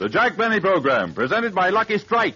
The Jack Benny Program, presented by Lucky Strike.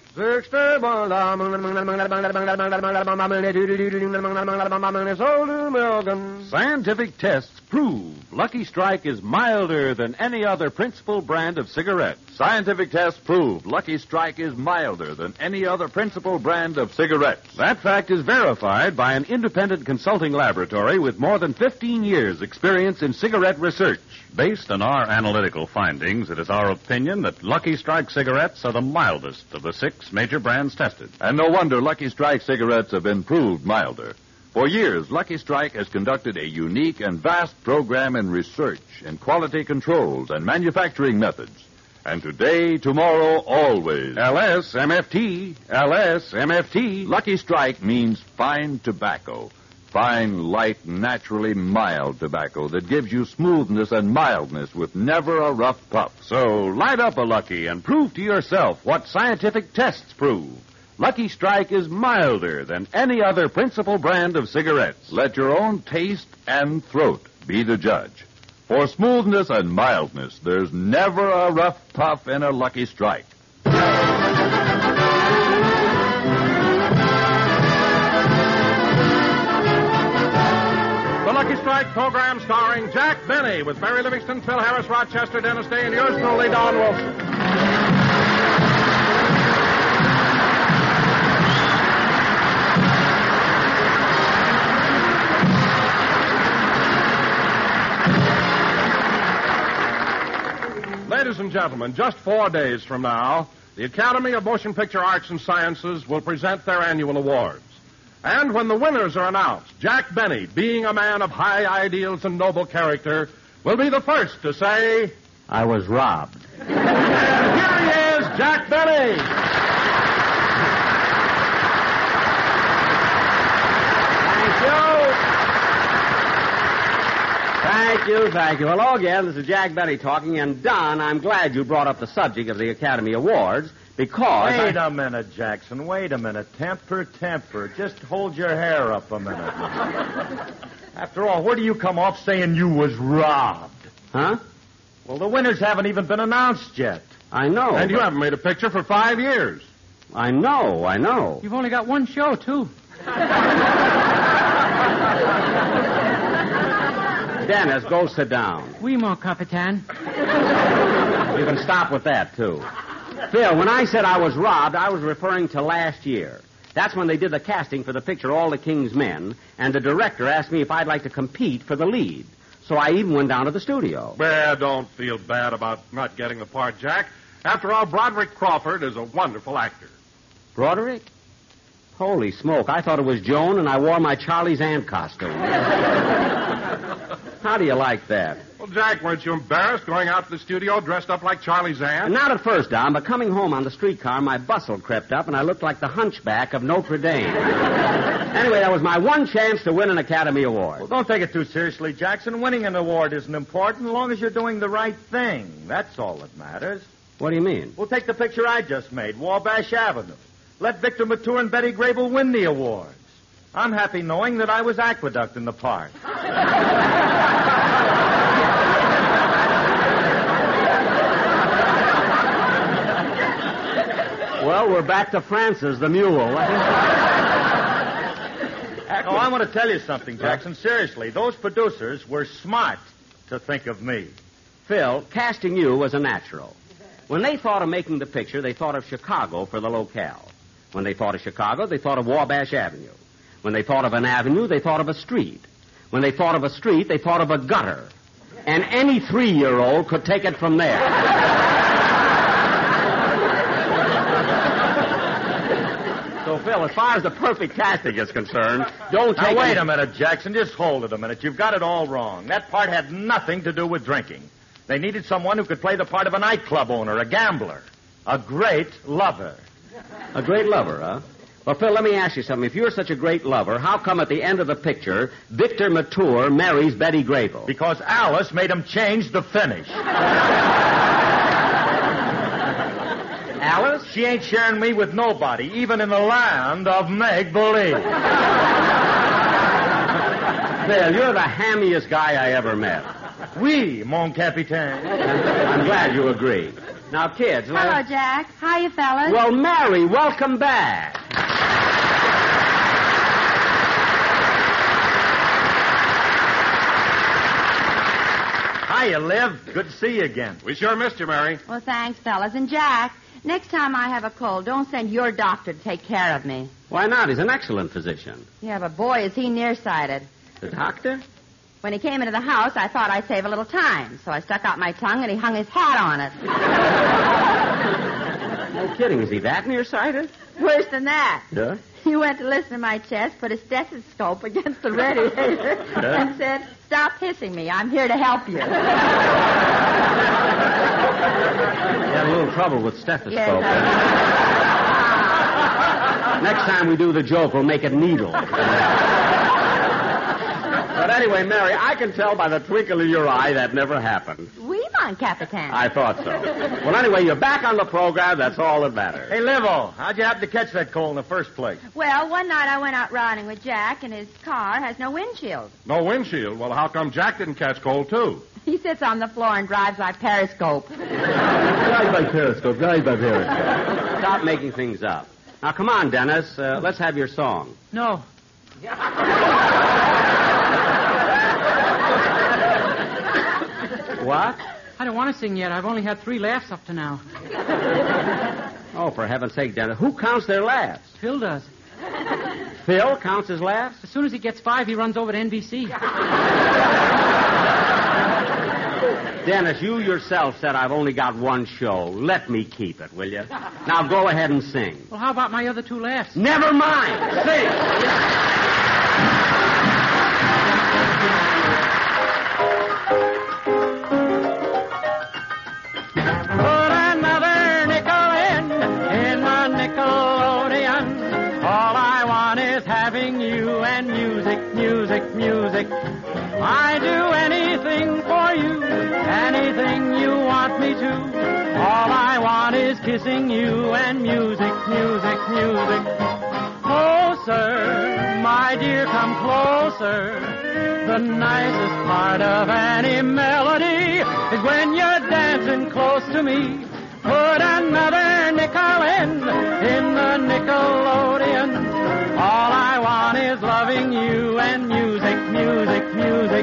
Scientific tests prove Lucky Strike is milder than any other principal brand of cigarettes. Scientific tests prove Lucky Strike is milder than any other principal brand of cigarettes. That fact is verified by an independent consulting laboratory with more than 15 years' experience in cigarette research. Based on our analytical findings, it is our opinion that Lucky Strike cigarettes are the mildest of the 6 major brands tested. And no wonder Lucky Strike cigarettes have been proved milder. For years, Lucky Strike has conducted a unique and vast program in research, in quality controls, and manufacturing methods. And today, tomorrow, always. LSMFT, LSMFT. Lucky Strike means fine tobacco. Fine, light, naturally mild tobacco that gives you smoothness and mildness with never a rough puff. So light up a Lucky and prove to yourself what scientific tests prove. Lucky Strike is milder than any other principal brand of cigarettes. Let your own taste and throat be the judge. For smoothness and mildness, there's never a rough puff in a Lucky Strike. The Lucky Strike program starring Jack Benny with Barry Livingston, Phil Harris, Rochester, Dennis Day, and yours truly, Don Wilson. Ladies and gentlemen, just 4 days from now, the Academy of Motion Picture Arts and Sciences will present their annual awards. And when the winners are announced, Jack Benny, being a man of high ideals and noble character, will be the first to say, I was robbed. And here he is, Jack Benny. Thank you. Hello again. This is Jack Benny talking. And, Don, I'm glad you brought up the subject of the Academy Awards because... Wait a minute, Jackson. Wait a minute. Temper. Just hold your hair up a minute. After all, where do you come off saying you was robbed? Huh? Well, the winners haven't even been announced yet. I know. And you haven't made a picture for 5 years. I know. You've only got one show, too. Dennis, go sit down. Oui, mon capitaine. You can stop with that, too. Phil, when I said I was robbed, I was referring to last year. That's when they did the casting for the picture All the King's Men, and the director asked me if I'd like to compete for the lead. So I even went down to the studio. Well, don't feel bad about not getting the part, Jack. After all, Broderick Crawford is a wonderful actor. Broderick? Holy smoke, I thought it was Joan, and I wore my Charlie's Aunt costume. How do you like that? Well, Jack, weren't you embarrassed going out to the studio dressed up like Charlie's aunt? Not at first, Don, but coming home on the streetcar, my bustle crept up, and I looked like the hunchback of Notre Dame. Anyway, that was my one chance to win an Academy Award. Well, don't take it too seriously, Jackson. Winning an award isn't important as long as you're doing the right thing. That's all that matters. What do you mean? Well, take the picture I just made, Wabash Avenue. Let Victor Mature and Betty Grable win the awards. I'm happy knowing that I was Aqueduct in the part. Well, we're back to Francis, the mule. Oh, I want to tell you something, Jackson. Seriously, those producers were smart to think of me. Phil, casting you was a natural. When they thought of making the picture, they thought of Chicago for the locale. When they thought of Chicago, they thought of Wabash Avenue. When they thought of an avenue, they thought of a street. When they thought of a street, they thought of a gutter. And any 3-year-old could take it from there. So, Phil, as far as the perfect casting is concerned, don't take... Now, wait a minute, Jackson. Just hold it a minute. You've got it all wrong. That part had nothing to do with drinking. They needed someone who could play the part of a nightclub owner, a gambler, a great lover. A great lover, huh? Well, Phil, let me ask you something. If you're such a great lover, how come at the end of the picture, Victor Mature marries Betty Grable? Because Alice made him change the finish. Alice? She ain't sharing me with nobody, even in the land of make-believe. Phil, you're the hammiest guy I ever met. Oui, mon capitaine. I'm glad you agree. Now, kids. Hello, Jack. How you fellas? Well, Mary, welcome back. Hiya, Liv. Good to see you again. We sure missed you, Mary. Well, thanks, fellas. And Jack, next time I have a cold, don't send your doctor to take care of me. Why not? He's an excellent physician. Yeah, but boy, is he nearsighted. The doctor? When he came into the house, I thought I'd save a little time, so I stuck out my tongue and he hung his hat on it. No kidding. Is he that nearsighted? Worse than that. Yeah? He went to listen to my chest, put a stethoscope against the radiator, and said, "Stop hissing me. I'm here to help you." He had a little trouble with stethoscope. Yes, Next time we do the joke, we'll make it needle. But anyway, Mary, I can tell by the twinkle in your eye that never happened. Oui, mon Capitan. I thought so. Well, anyway, you're back on the program. That's all that matters. Hey, Livo, how'd you happen to catch that cold in the first place? Well, one night I went out riding with Jack, and his car has no windshield. No windshield. Well, how come Jack didn't catch cold, too? He sits on the floor and drives by periscope. Drive by periscope. Stop making things up. Now, come on, Dennis. Let's have your song. No. What? I don't want to sing yet. I've only had 3 laughs up to now. Oh, for heaven's sake, Dennis. Who counts their laughs? Phil does. Phil counts his laughs? As soon as he gets 5, he runs over to NBC. Dennis, you yourself said I've only got one show. Let me keep it, will you? Now go ahead and sing. Well, how about my other 2 laughs? Never mind. Sing. Put another nickel in the Nickelodeon. All I want is having you and music, music, music. I do anything for you, anything you want me to. All I want is kissing you and music, music, music. Closer, my dear, come closer. The nicest part of any melody is when you're dancing close to me. Put another nickel in the Nickelodeon. All I want is loving you and music, music, music.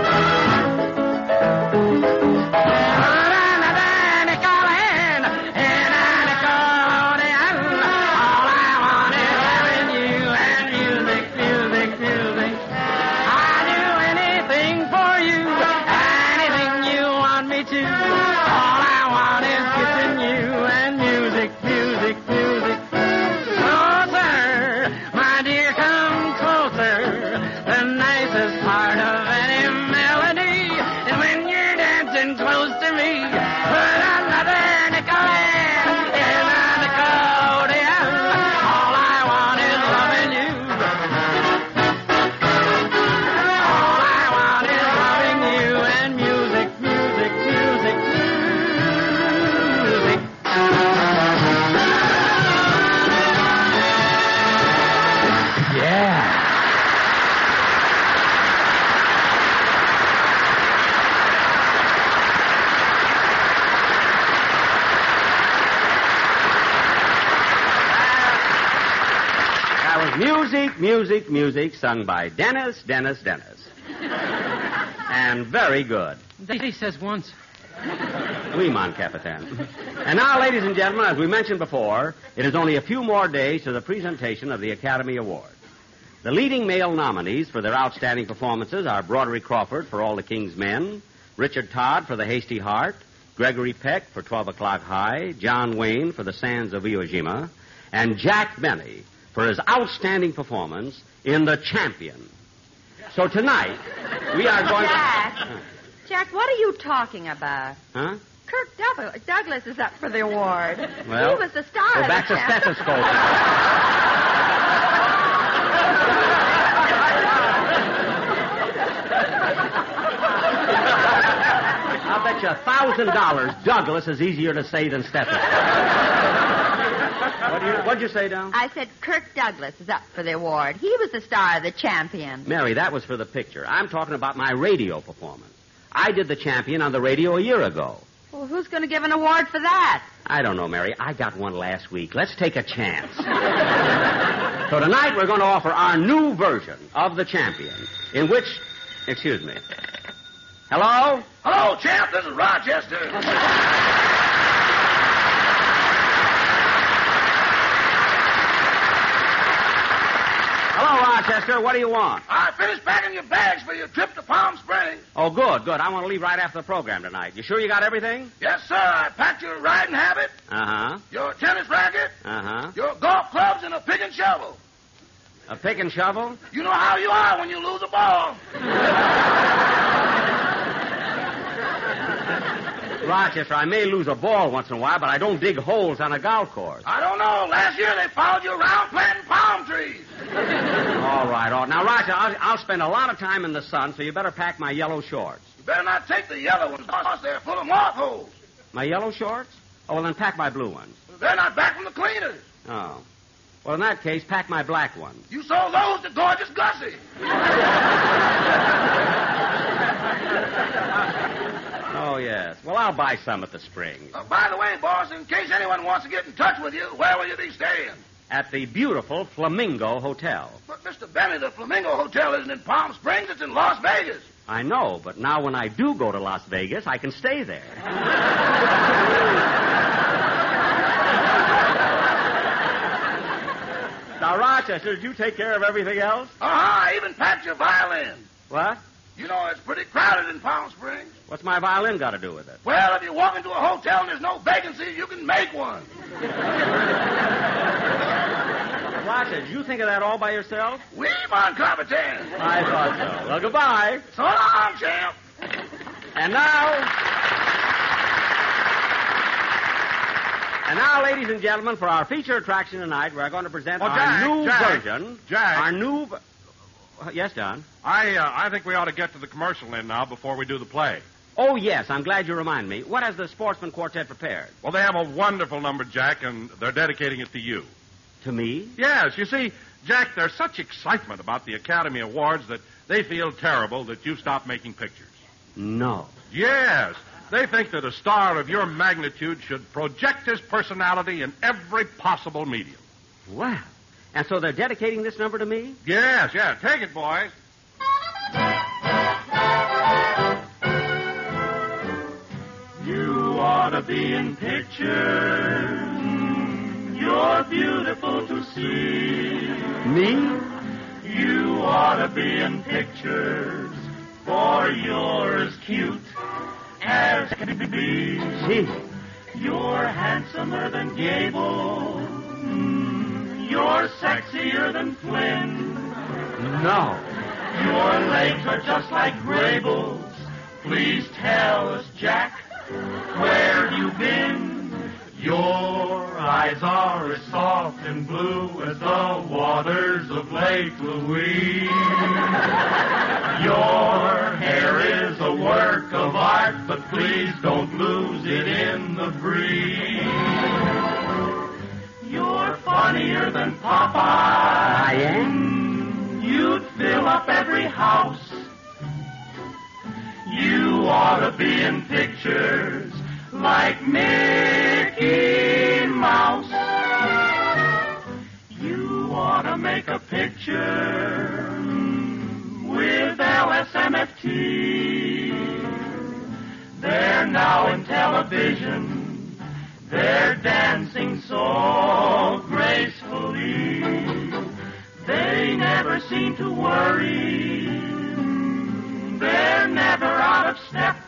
Music, music, music, sung by Dennis. And very good. He says once. Oui, mon Capitan. And now, ladies and gentlemen, as we mentioned before, it is only a few more days to the presentation of the Academy Award. The leading male nominees for their outstanding performances are Broderick Crawford for All the King's Men, Richard Todd for The Hasty Heart, Gregory Peck for 12 O'Clock High, John Wayne for The Sands of Iwo Jima, and Jack Benny for his outstanding performance in The Champion. So tonight, we are going Jack, what are you talking about? Huh? Kirk Douglas is up for the award. Well, he was the star we're of back the to Champion. stethoscope. I'll bet you $1,000 Douglas is easier to say than stethoscope. What'd you say, Dal? I said Kirk Douglas is up for the award. He was the star of The Champion. Mary, that was for the picture. I'm talking about my radio performance. I did The Champion on the radio a year ago. Well, who's going to give an award for that? I don't know, Mary. I got one last week. Let's take a chance. So tonight we're going to offer our new version of the champion, in which... Excuse me. Hello? Hello, champ. This is Rochester. Hello, Rochester. What do you want? I finished packing your bags for your trip to Palm Springs. Oh, good. I want to leave right after the program tonight. You sure you got everything? Yes, sir. I packed your riding habit, Uh-huh. your tennis racket, Uh-huh. your golf clubs, and a pick and shovel. A pick and shovel? You know how you are when you lose a ball. Rochester, I may lose a ball once in a while, but I don't dig holes on a golf course. I don't know. Last year they followed you around planting palm trees. All right. Now, Rochester, I'll spend a lot of time in the sun, so you better pack my yellow shorts. You better not take the yellow ones, because they're full of moth holes. My yellow shorts? Oh, well, then pack my blue ones. They're not back from the cleaners. Oh. Well, in that case, pack my black ones. You sold those to Gorgeous Gussie. Oh, yes. Well, I'll buy some at the Springs. By the way, boss, in case anyone wants to get in touch with you, where will you be staying? At the beautiful Flamingo Hotel. But, Mr. Benny, the Flamingo Hotel isn't in Palm Springs. It's in Las Vegas. I know, but now when I do go to Las Vegas, I can stay there. Now, Rochester, did you take care of everything else? I even packed your violin. What? You know, it's pretty crowded in Palm Springs. What's my violin got to do with it? Well, if you walk into a hotel and there's no vacancy, you can make one. Rochester, did you think of that all by yourself? Oui, mon capitaine. I thought so. Well, goodbye. So long, champ. And now, ladies and gentlemen, for our feature attraction tonight, we're going to present our new version. Jack. Our new... Yes, John? I think we ought to get to the commercial in now before we do the play. Oh, yes, I'm glad you remind me. What has the Sportsman Quartet prepared? Well, they have a wonderful number, Jack, and they're dedicating it to you. To me? Yes, you see, Jack, there's such excitement about the Academy Awards that they feel terrible that you stopped making pictures. No. Yes. They think that a star of your magnitude should project his personality in every possible medium. Well, and so they're dedicating this number to me? Yes. Take it, boys. You ought to be in pictures. You're beautiful to see. Me? You ought to be in pictures, for you're as cute as can be. Gee. You're handsomer than Gable. You're sexier than Flynn. No. Your legs are just like Grable's. Please tell us, Jack, where you been? Your eyes are as soft and blue as the waters of Lake Louise. Your hair is a work of art, but please don't lose it in the breeze. You're funnier than Popeye. I am? You'd fill up every house. You ought to be in pictures like Mickey Mouse. You ought to make a picture with LSMFT. They're now in television. They're dancing so gracefully. They never seem to worry. They're never out of step.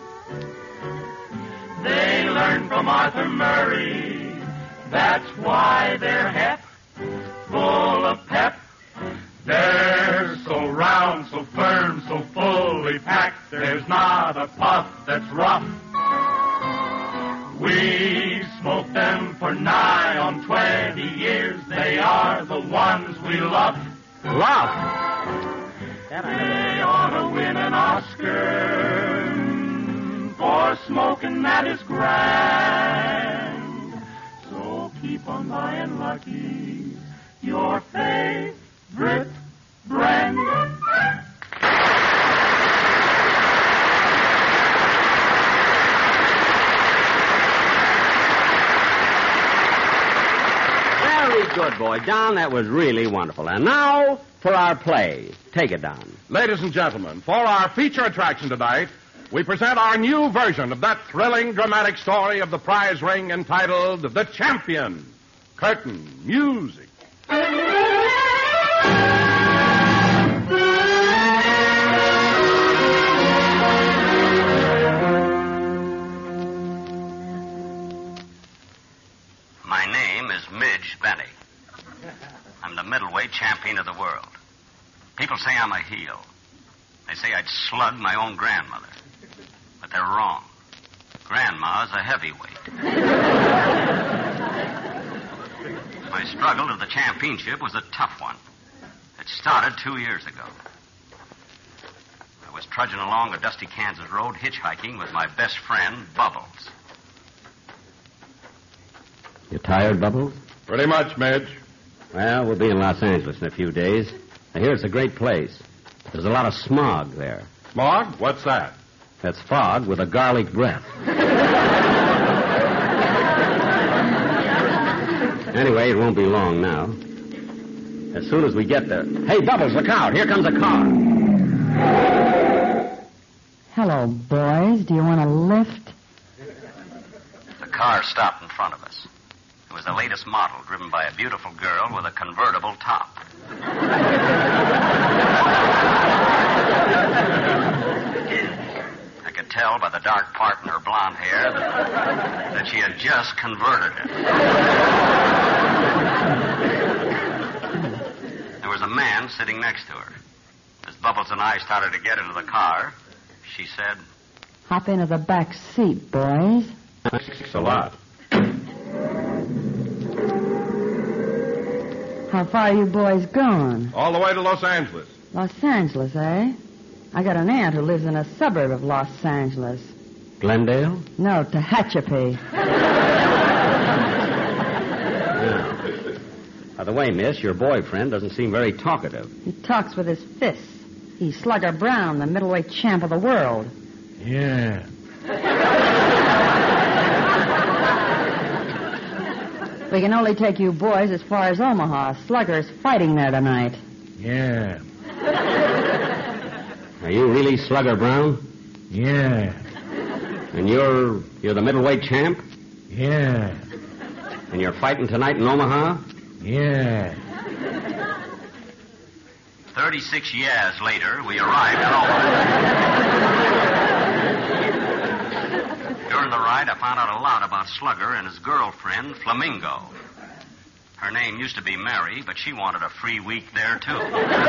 They learn from Arthur Murray. That's why they're hep, full of pep. They're so round, so firm, so fully packed. There's not a puff that's rough. We've smoked them for nigh on 20 years. They are the ones we love. Love? They ought to win an Oscar for smoking that is grand. So keep on buying Lucky, your favorite brand. Good boy. Don, that was really wonderful. And now for our play. Take it, Don. Ladies and gentlemen, for our feature attraction tonight, we present our new version of that thrilling, dramatic story of the prize ring entitled The Champion. Curtain music. My name is Midge Benny. I'm the middleweight champion of the world. People say I'm a heel. They say I'd slug my own grandmother. But they're wrong. Grandma's a heavyweight. My struggle to the championship was a tough one. It started 2 years ago. I was trudging along a dusty Kansas road hitchhiking with my best friend, Bubbles. You tired, Bubbles? Pretty much, Midge. Well, we'll be in Los Angeles in a few days. I hear it's a great place. There's a lot of smog there. Smog? What's that? That's fog with a garlic breath. Anyway, it won't be long now. As soon as we get there... Hey, Bubbles, look out. Here comes a car. Hello, boys. Do you want a lift? The car stopped in front of us. It was the latest model, driven by a beautiful girl with a convertible top. I could tell by the dark part in her blonde hair that she had just converted it. There was a man sitting next to her. As Bubbles and I started to get into the car, she said, Hop into the back seat, boys. Thanks a lot. How far are you boys going? All the way to Los Angeles. Los Angeles, eh? I got an aunt who lives in a suburb of Los Angeles. Glendale? No, Tehachapi. Yeah. By the way, miss, your boyfriend doesn't seem very talkative. He talks with his fists. He's Slugger Brown, the middleweight champ of the world. Yeah. We can only take you boys as far as Omaha. Slugger's fighting there tonight. Yeah. Are you really Slugger Brown? Yeah. And you're the middleweight champ? Yeah. And you're fighting tonight in Omaha? Yeah. 36 years later, we arrived in Omaha. During the ride, I found out a lot about Slugger and his girlfriend, Flamingo. Her name used to be Mary, but she wanted a free week there, too.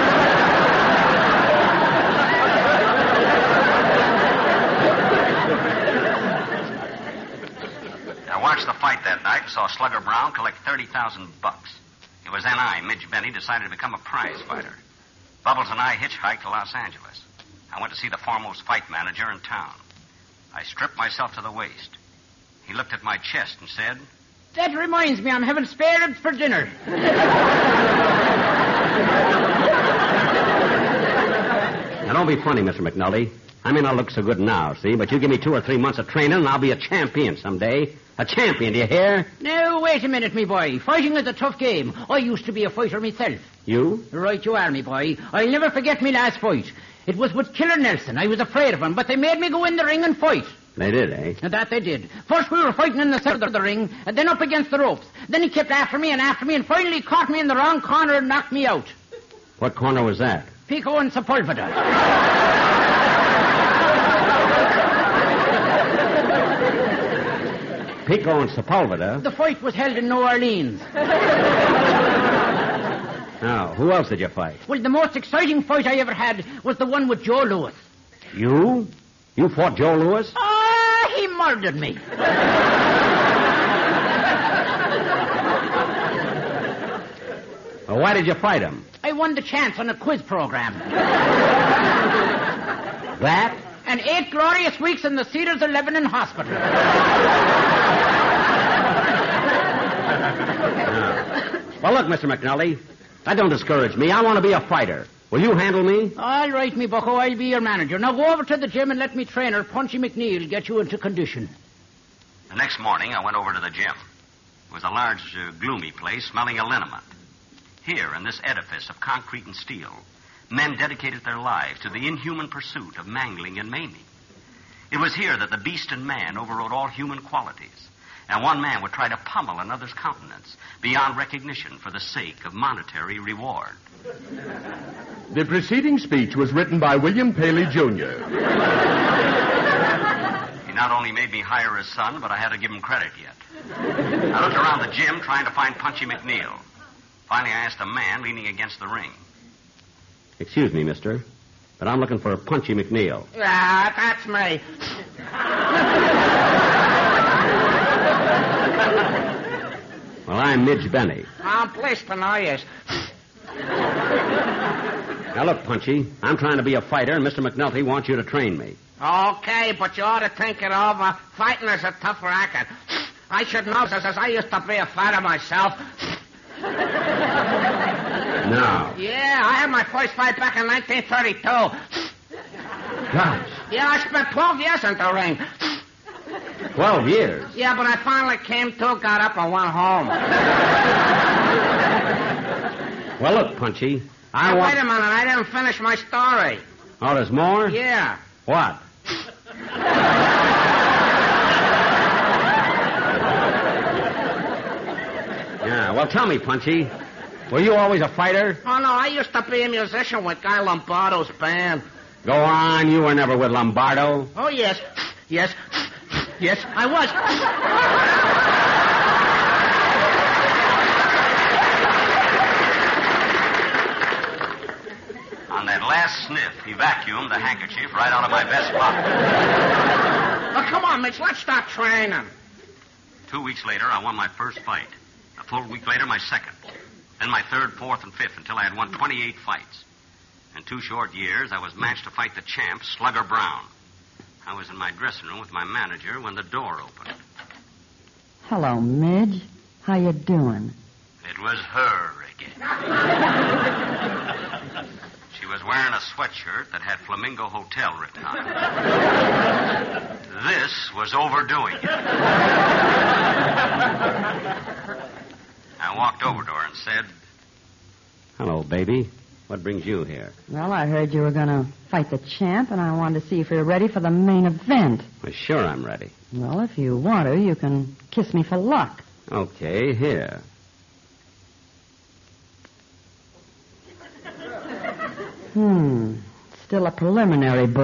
I watched the fight that night and saw Slugger Brown collect $30,000. It was then I, Midge Benny, decided to become a prize fighter. Bubbles and I hitchhiked to Los Angeles. I went to see the foremost fight manager in town. I stripped myself to the waist. He looked at my chest and said, That reminds me, I'm having spare ribs for dinner. Now, don't be funny, Mr. McNulty. I may not look so good now, see, but you give me 2 or 3 months of training and I'll be a champion someday. A champion, do you hear? Now, wait a minute, me boy. Fighting is a tough game. I used to be a fighter myself. You? Right you are, me boy. I'll never forget me last fight. It was with Killer Nelson. I was afraid of him, but they made me go in the ring and fight. They did, eh? And that they did. First we were fighting in the center of the ring, and then up against the ropes. Then he kept after me, and finally caught me in the wrong corner and knocked me out. What corner was that? Pico and Sepulveda. Pico and Sepulveda? The fight was held in New Orleans. Now, who else did you fight? Well, the most exciting fight I ever had was the one with Joe Louis. You? You fought Joe Louis? Ah, he murdered me. Well, why did you fight him? I won the chance on a quiz program. That? And 8 glorious weeks in the Cedars of Lebanon Hospital. Well, look, Mr. McNulty, that don't discourage me. I want to be a fighter. Will you handle me? All right, me bucko, I'll be your manager. Now go over to the gym and let me trainer, Punchy McNeil, get you into condition. The next morning, I went over to the gym. It was a large, gloomy place smelling of liniment. Here, in this edifice of concrete and steel, men dedicated their lives to the inhuman pursuit of mangling and maiming. It was here that the beast in man overrode all human qualities, and one man would try to pummel another's countenance beyond recognition for the sake of monetary reward. The preceding speech was written by William Paley, Jr. He not only made me hire his son, but I had to give him credit yet. I looked around the gym trying to find Punchy McNeil. Finally, I asked a man leaning against the ring. Excuse me, mister, but I'm looking for Punchy McNeil. Yeah, that's me. Well, I'm Midge Benny. I'm pleased to know you. Now, look, Punchy, I'm trying to be a fighter, and Mr. McNulty wants you to train me. Okay, but you ought to think it over. Fighting is a tough racket. I should know, as I used to be a fighter myself. No. Yeah, I had my first fight back in 1932. Gosh. Yeah, I spent 12 years in the ring. 12 years? Yeah, but I finally came to, got up, and went home. Well, look, Punchy, Wait a minute, I didn't finish my story. Oh, there's more? Yeah. What? Yeah, well, tell me, Punchy, were you always a fighter? Oh, no, I used to be a musician with Guy Lombardo's band. Go on, you were never with Lombardo. Oh, yes. Yes, I was. On that last sniff, he vacuumed the handkerchief right out of my vest pocket. Oh, come on, Mitch, let's start training. 2 weeks later, I won my first fight. A full week later, my second. Then my third, fourth, and fifth until I had won 28 fights. In 2 short years, I was matched to fight the champ, Slugger Brown. I was in my dressing room with my manager when the door opened. Hello, Midge. How you doing? It was her again. She was wearing a sweatshirt that had Flamingo Hotel written on it. This was overdoing it. I walked over to her and said, Hello, baby. What brings you here? Well, I heard you were going to fight the champ, and I wanted to see if you're ready for the main event. Well, sure I'm ready. Well, if you want to, you can kiss me for luck. Okay, here. Still a preliminary, boy.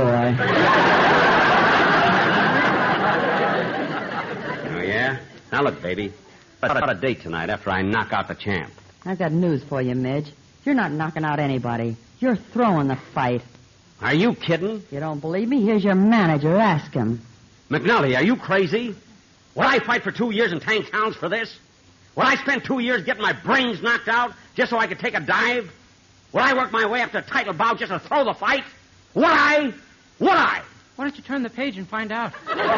Oh, yeah? Now, look, baby. Let's set a date tonight after I knock out the champ. I've got news for you, Midge. You're not knocking out anybody. You're throwing the fight. Are you kidding? If you don't believe me, here's your manager. Ask him. McNulty, are you crazy? Would I fight for 2 years in 10 counts for this? Would I spend 2 years getting my brains knocked out just so I could take a dive? Would I work my way up to a title bout just to throw the fight? Would I? Would I? Why don't you turn the page and find out?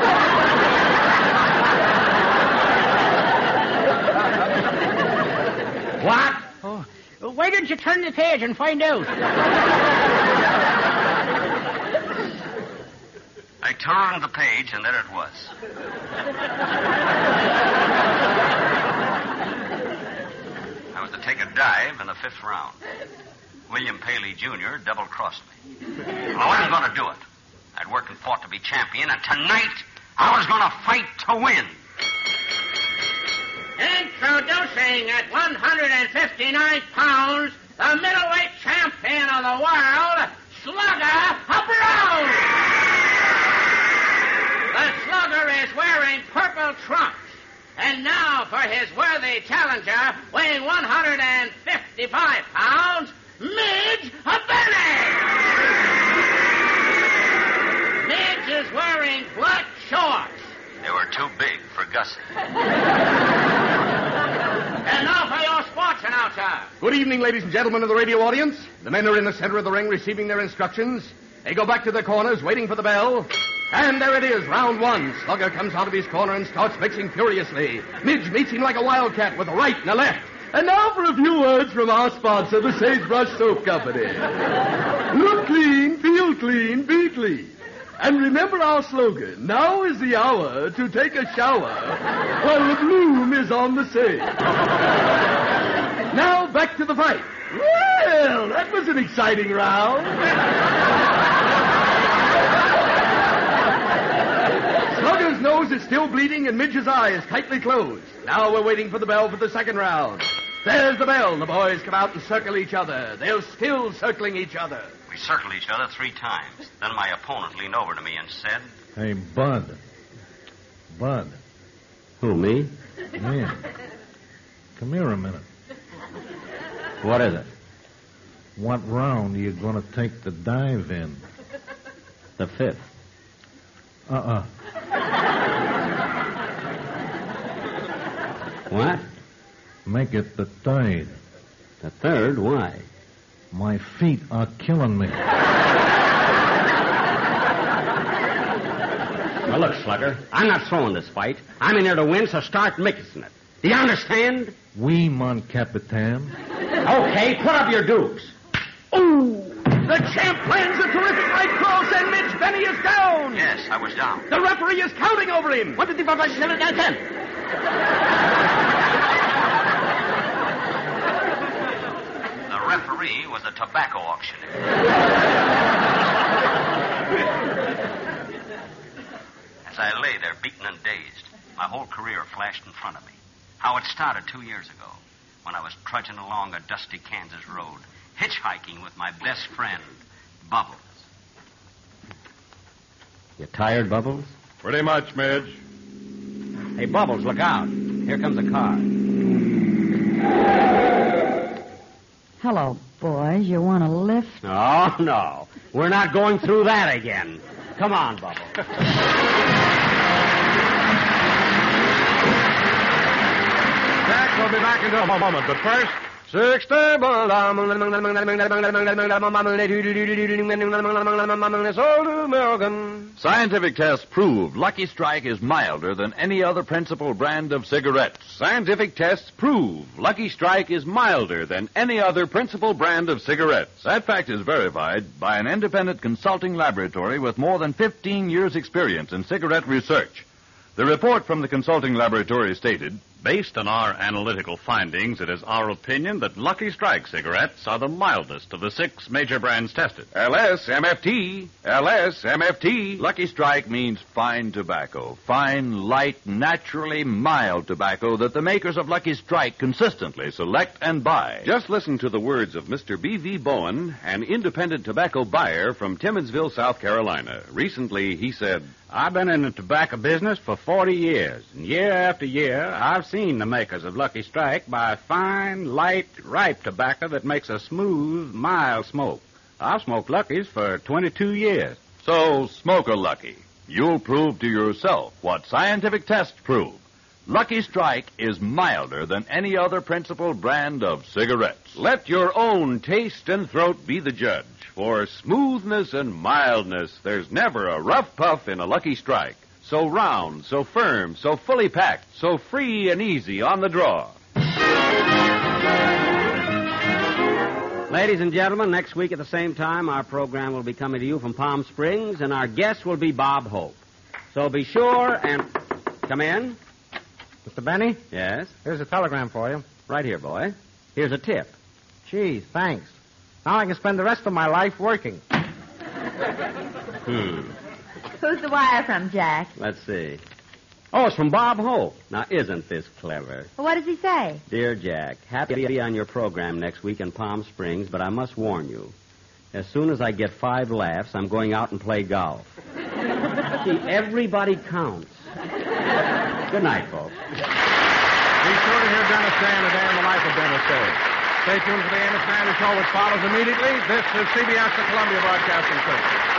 What? Oh, why didn't you turn the page and find out? I turned the page, and there it was. I was to take a dive in the 5th round. William Paley, Jr. double-crossed me. Well, I wasn't going to do it. I'd worked and fought to be champion, and tonight I was going to fight to win. Introducing at 159 pounds, the middleweight champion of the world, Slugger Brown. The Slugger is wearing purple trunks. And now for his worthy challenger, weighing 155 pounds, Midge Benny. Midge is wearing black shorts. They were too big for Gussie. And now for your sports announcer. Good evening, ladies and gentlemen of the radio audience. The men are in the center of the ring receiving their instructions. They go back to their corners, waiting for the bell. And there it is, round 1. Slugger comes out of his corner and starts mixing furiously. Midge meets him like a wildcat with a right and a left. And now for a few words from our sponsor, the Sagebrush Soap Company. Look clean, feel clean, be clean. And remember our slogan, now is the hour to take a shower while the bloom is on the sale. Now back to the fight. Well, that was an exciting round. Slugger's nose is still bleeding and Midge's eye is tightly closed. Now we're waiting for the bell for the second round. There's the bell. The boys come out and circle each other. They're still circling each other. We circled each other 3 times. Then my opponent leaned over to me and said, Hey, Bud. Bud. Who, me? Yeah. Come here a minute. What is it? What round are you going to take the dive in? The 5th. What? Make it the 3rd. The 3rd? Why? My feet are killing me. Now, look, Slugger, I'm not throwing this fight. I'm in here to win, so start mixing it. Do you understand? Oui, mon capitaine. Okay, put up your dukes. Ooh! The champ lands a terrific right cross, and Midge Benny is down. Yes, I was down. The referee is counting over him. 1, 2, 3, 4, 5, 6, 7, 8, 9, 10. The referee was a tobacco auctioneer. As I lay there beaten and dazed, my whole career flashed in front of me. How it started 2 years ago, when I was trudging along a dusty Kansas road, hitchhiking with my best friend, Bubbles. You tired, Bubbles? Pretty much, Midge. Hey, Bubbles, look out. Here comes a car. Hello, boys. You want a lift? Oh, no. We're not going through that again. Come on, Bubbles. Jack, we'll be back in a moment, but first... 6 table Scientific tests prove Lucky Strike is milder than any other principal brand of cigarettes. Scientific tests prove Lucky Strike is milder than any other principal brand of cigarettes. That fact is verified by an independent consulting laboratory with more than 15 years' experience in cigarette research. The report from the consulting laboratory stated, Based on our analytical findings, it is our opinion that Lucky Strike cigarettes are the mildest of the 6 major brands tested. LSMFT, LSMFT. Lucky Strike means fine tobacco. Fine, light, naturally mild tobacco that the makers of Lucky Strike consistently select and buy. Just listen to the words of Mr. B.V. Bowen, an independent tobacco buyer from Timmonsville, South Carolina. Recently, he said, I've been in the tobacco business for 40 years, and year after year, I've seen the makers of Lucky Strike buy fine, light, ripe tobacco that makes a smooth, mild smoke. I've smoked Lucky's for 22 years. So, smoke a Lucky. You'll prove to yourself what scientific tests prove. Lucky Strike is milder than any other principal brand of cigarettes. Let your own taste and throat be the judge. For smoothness and mildness, there's never a rough puff in a Lucky Strike. So round, so firm, so fully packed, so free and easy on the draw. Ladies and gentlemen, next week at the same time, our program will be coming to you from Palm Springs, and our guest will be Bob Hope. So be sure and... Come in. Mr. Benny? Yes? Here's a telegram for you. Right here, boy. Here's a tip. Gee, thanks. Now I can spend the rest of my life working. Who's the wire from, Jack? Let's see. Oh, it's from Bob Hope. Now, isn't this clever? Well, what does he say? Dear Jack, happy to be on your program next week in Palm Springs, but I must warn you. As soon as I get 5 laughs, I'm going out and play golf. See, everybody counts. Good night, folks. Be sure to hear Dennis Day and A Day in the Life of Dennis Day. Stay tuned for the Amos Manley Show, which follows immediately. This is CBS, the Columbia Broadcasting System.